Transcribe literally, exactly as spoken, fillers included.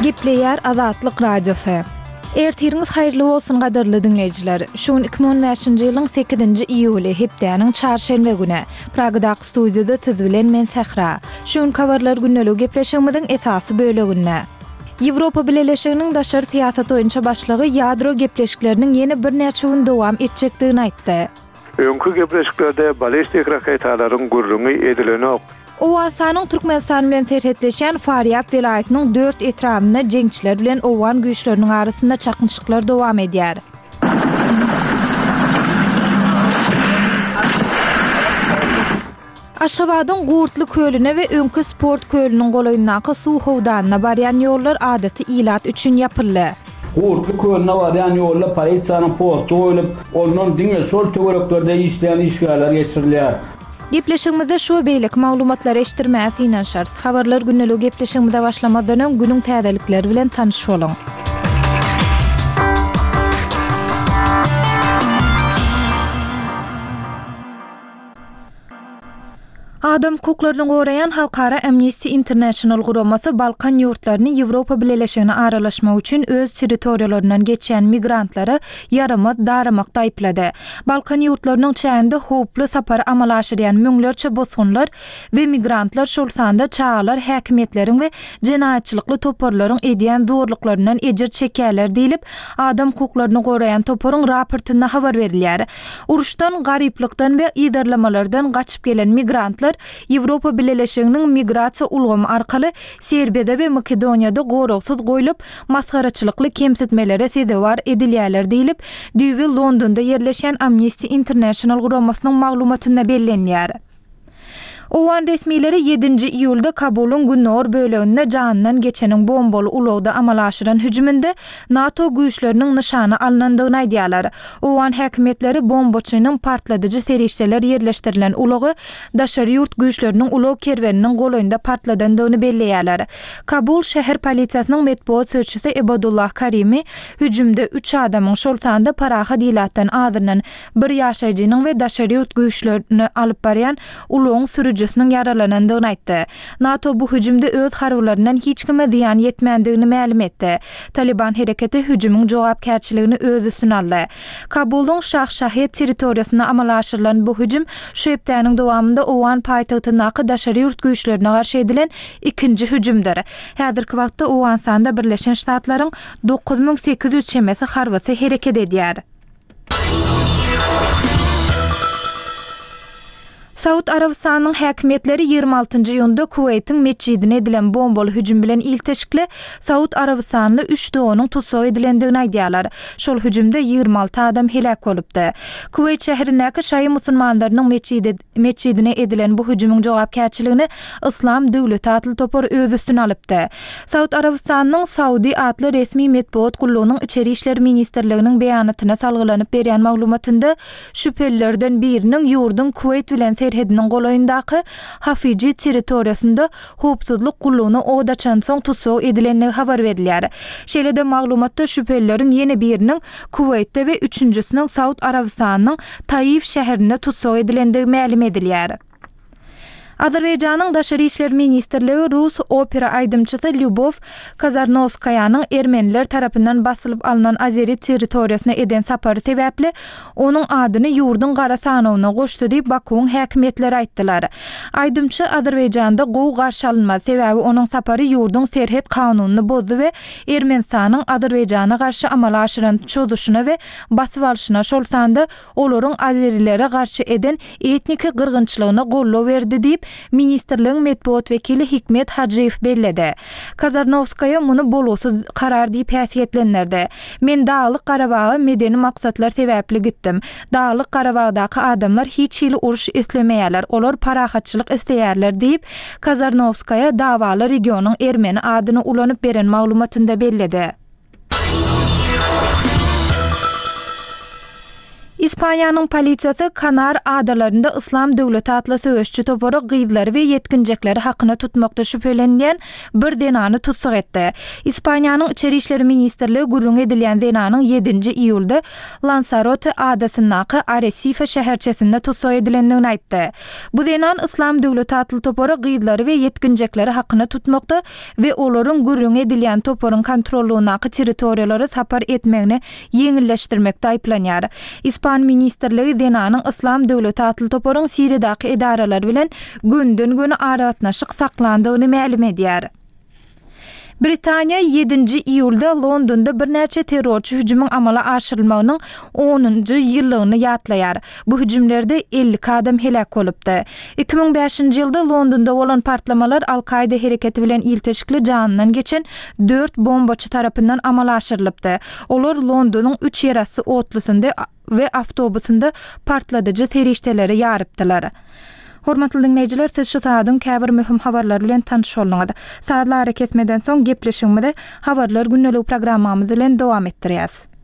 Gepleýär Azatlyk radiosu. Ertiriniz haýyrly bolsun gadarly dinleýijiler. Şuň iki bin on beşinji ýylyň sekizinji iýuly hepdeniň çarşembe güni Pragada studiýada siz bilen men Sehra. Şuň kawarlar günnelik gepleşigimiziň esasy bölegine. Ýewropa Birleşiginiň daşary siýasat boýunça başlygy ýadro gepleşikleriniň ýene bir näçe gün dowam etjekdigini aýtdy. Öňkü gepleşiklerde balistik raketalaryň gurrumy edilenok. Owasanyň Türkmenistan bilen serhetleşen Faryap vilayatynyň dört etrawyna jeňçiler bilen owan güýçleriniň arasynda çakınçyklar dowam edýär. Aşgabatyň Gurtly kölüne we öňkü sport kölüniň golaýyndaky suw howdanyna barýan ýollar adaty ilat üçin ýapyldy. Gurtly kölüne barýan ýollar polisiýanyň postu goýulyp, onuň diňe şol töwereklerde işleýän işgärler geçirilýär. Gepleşigimizde şu beýlik maglumatlar eşitdirmäsi inen şart. Habarlar günnelik gepleşigimizde başlamadan öň günüň täzelikleri bilen tanyş boluň. Adam hukuklaryny goraýan Halkara Amnesty International guramasy Balkan ýurtlaryny Ýewropa Birleşigine aralaşmak üçin öz territoriýalaryndan geçen migrantlara yaramat daramakda aýplady. Balkan ýurtlarynyň çäğinde howply sapar amal aşyrýan müňlerçe bosgunlar we migrantlar şol sanda çağlar häkimetleriň we jenaýatçylykly toparlaryň edýän zorluklaryndan ejir çekýärler diýilip, adam hukuklaryny goraýan toparyň raportynda habar berilýär. Uruşdan, garyplykdan we ýerlamalardan gaçyp gelen migrantlar Ýewropa Birleşiginiň migrasiýa ulgamy arkaly Serbiýada we Makedoniýada goragsyz goýulyp, masgaraçylykly kemsitmelere sebäp edilýärler diýilip, düýbi Londonda ýerleşen Amnesty International guramasynyň maglumatynda bellenýär. Owan resmileri yedinji iýulda Kabulun Günnor böleginde janynyň geçeniň bombaly ulagda amal aşyran hüjüminde NATO güýçleriniň nyşany alynandygyny aýdýarlar. Owan häkimetleri bombaçynyň partladyjy serişdeler ýerleşdirilen ulagy daşary ýurt güýçleriniň ulag kerweniniň golaýynda partladandygyny belleýärler. Kabul şäher polisiýasynyň medpuat sözçüsi Ebadullah Karimi hüjümde üç adamyň şol sanda paraha dilatdan adyrylan bir ýaşaýjynyň we daşary ýurt güýçlerini alyp barýan ulagyň sürücüsiniň yaralanandygyny aýtdy. NATO bu hüjümde öz harwlaryndan hiç kime ziýan ýetmändigini ma'lum etdi. Taliban hereketi hüjümüň jogapkärçiligini öz üstüne aldy. Kabuldyň Şahşahet territoriýasyna amal aşyrylan bu hüjüm şu hepdeniň dowamında Owan paýtagtyndaky daşary ýurt güýçlerine garşy edilen ikinji hüjümdir. Häzirki wagtda Owan sanda Birleşen Ştatlaryň dokuz ming sekiz ýüz çemesi harwasy hereket edýär. Saud Arabistanyň häkimetleri ýygrima altynjy ýylda Kuweytiň meçidine edilen bombaly hüjüm bilen ilteşikli Saud Arabistanly üç dowanyň tutsak edilendigini aýdýarlar. Şol hüjümde ýygrima alty adam helak bolupdy. Kuweyt şäherindäki şaý musulmanlarynyň meçidi meçidine edilen bu hüjümüň jogapkärçiligini Islam döwleti atly topar öz üstüne alypdy. Saud Arabistanyň Saudi atly resmi medpuat gullugynyň içeri işler ministrliginiň beýanatyna salgylanyp berýän maglumatynda şüphelilerden biriniň ýurdun Kuweyt bilen serhediniň golaýyndaky Hafiji territoriýasynda howpsuzlyk gullugyny odaçan soň tutsak edilenligi habar berilýär. Şeýle-de maglumatda şüphelilerin ýene biriniň Kuweytde we üçünjüsiniň Saud Arabistanynyň Taif şäherinde tutsak edilendigi ma'lum edilýär. Azerbaýjanyň daşary işler ministrligi Rus opera aýdymçysy Lyubov Kazarnovskaýanyň ermeniler tarapyndan basylyp alynan Azeri territoriýasyna eden sapary sebäpli onuň adyny ýurdun gara sanawyna goşdy diýip Bakuň häkimetleri aýtdylar. Aýdymçy Azerbaýjanda gowy garşy alynma sebäbi onuň sapary ýurdun serhet kanunyny bozdy we Ermenistanyň Azerbaýjana garşy amal aşyran çözüşine we basyp alyşyna şol sanda olaryň Azerilere garşy eden etniki gyrgynçylygyna gollaw berdi diýip Ministerligiň medpuat wekili Hikmet Hacıyev belledi. Kazarnovskaya muny bolgusyz karar diýip häsiýetlendirdi. Men Dağlyk Garabaga medeni maksatlar sebäpli gitdim. Dağlyk Garabagdaky adamlar hiç ýyly uruş islemeýärler. Olar parahatçylyk isleýärler diýip Kazarnovskaya dawaly regionyň ermeni adyny ulanyp beren maglumatynda belledi. İspaniýanyň polisiýasy Kanar adalarynda Islam döwleti atly söwüşçi topory gyýdlary we yetkinjekleri hakyna tutmakda şüphelenýän bir denany tutsak etdi. İspaniýanyň Içeri işleri ministrligi gurrun edilýän denanyň ýedinji iýulda Lanzarote adasyndaky Arrecife şäherçesinde tutsak edilendigini aýtdy. Bu denan Islam döwleti atly topory gyýdlary we yetkinjekleri hakyna tutmakda we olaryň gurrun edilýän toporyň kontrollugynaky territoriýalary sapar etmegini ýeňilleşdirmekde aýplanýar. İspan ministrligi denanyň Islam döwleti atly toporyň Siriýadaky edaralar bilen günden güne aratnaşyk saklandygyny ma'lum edýär. Britaniýa ýedinji iýulda Londonda bir näçe terrorçy hüjümüň amala aşyrylmagynyň onunju ýyllygyny ýatlaýar. Bu hüjümlerde ellik adam helak bolupdy. iki ming beşinji ýylda Londonda bolan partlamalar Al-Qaida hereketi bilen ilteşikli janynyň geçen dört bombaçy tarapyndan amala aşyrylypdy. Olar Londonyň üç ýerasy otlysynda we awtobusynda partladyjy terişdeleri ýarypdylar. Hormatly dinleyijiler, siz şu saatyň käbir möhüm habarlar bilen tanış bolňyz. Saatlar hareket etmeden soň gepleşigimizde habarlar günnelik programmamyz bilen dowam etdirýäs.